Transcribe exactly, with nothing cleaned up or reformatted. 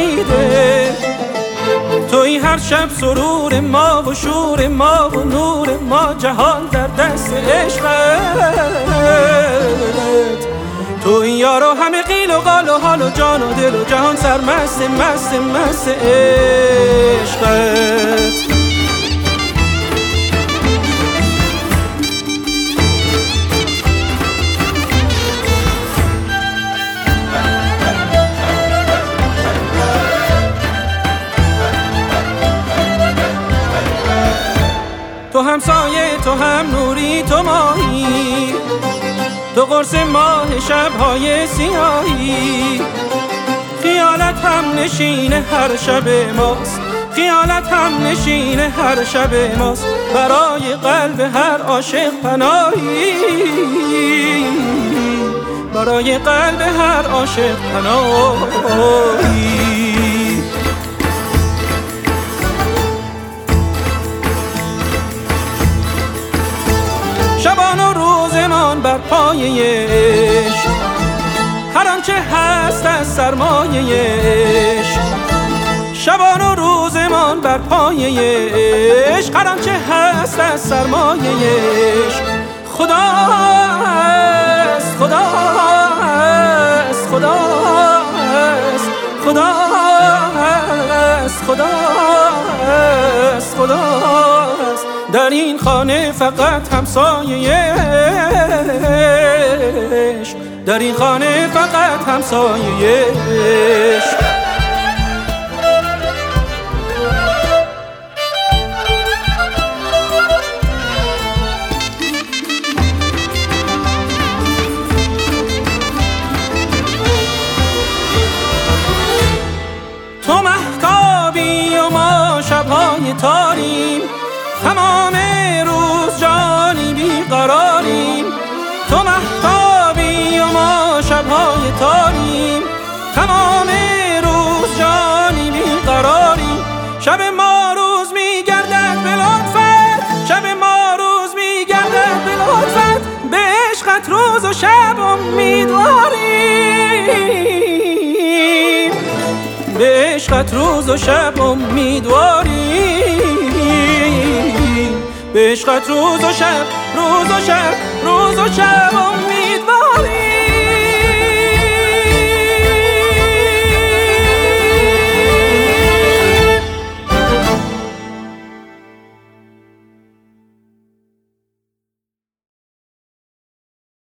امیده. توی هر شب سرور ما و شور ما و نور ما، جهان در دست عشقت. توی یارو همه قیل و قال و حال و جان و دل و جهان سرمست مست مست عشقت. تو هم سایه، تو هم نوری، تو ماهی، تو قرص ماه شب‌های سیاهی. خیالت هم نشین هر شب ماست، خیالت هم نشین هر شب ماست. برای قلب هر عاشق پناهی، برای قلب هر عاشق پناهی. شبان و روزمان بر پایه عشق، هر آنچه هست از سرمایه عشق. شبان و روزمان بر پایه عشق، هر آنچه هست از سرمایه عشق. خدا است، خدا است، خدا است، خدا است، خدا است، خدا است. در این خانه فقط همسایه عشق، در این خانه فقط همسایه عشق. تو مهتابی و ما شب‌های تاریم، تمام روز جانی بیقراریم. تو مهتابی و ما شب‌های تاریم، تمام روز جانی بیقراریم. شب ما روز میگردد به لطفت، شب ما روز میگردد به لطفت. به عشقت روز و شب امیدواریم، به عشقت روز و شب امیدواریم. به عشقت روز و شب، روز و شب، روز و شب امیدواریم.